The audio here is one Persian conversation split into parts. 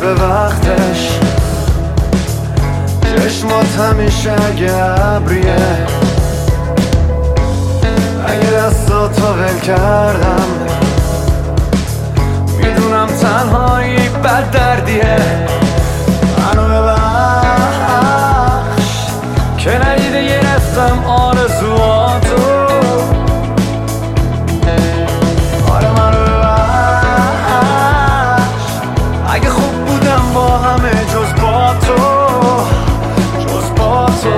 به وقتش، چشمات همیشه اگه ابریه، اگه دستاتو ول کردم میدونم تنهایی بد دردیه. منو ببخش که ندیده گرفتم آرزواتو، آره منو ببخش اگه خوب بودم با همه جز با تو، جز با تو.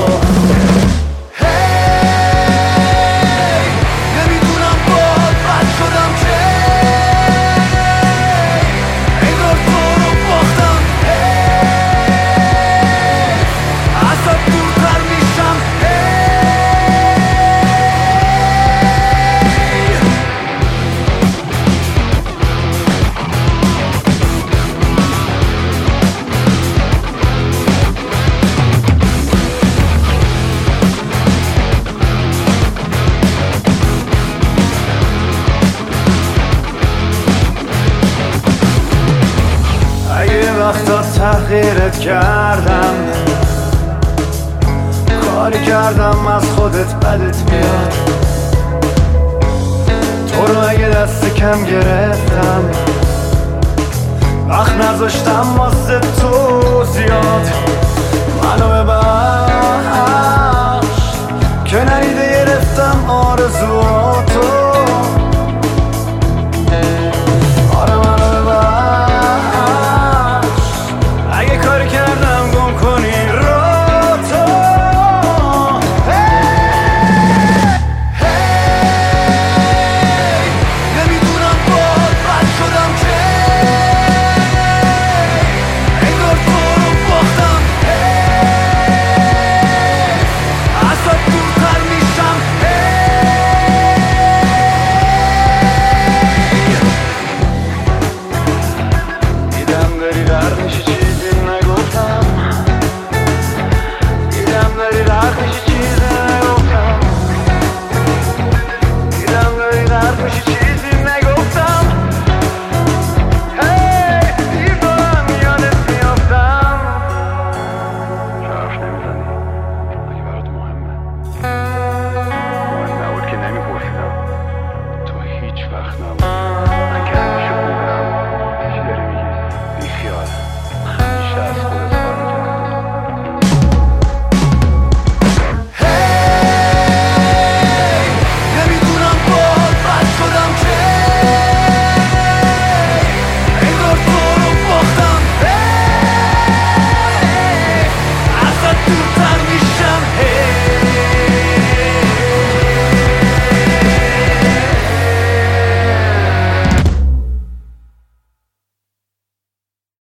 وقتا تحقیرت کردم، کاری کردم از خودت بدت میاد، تو رو اگه دست کم گرفتم، وقت نذاشتم واسه تو زیاد. منو ببر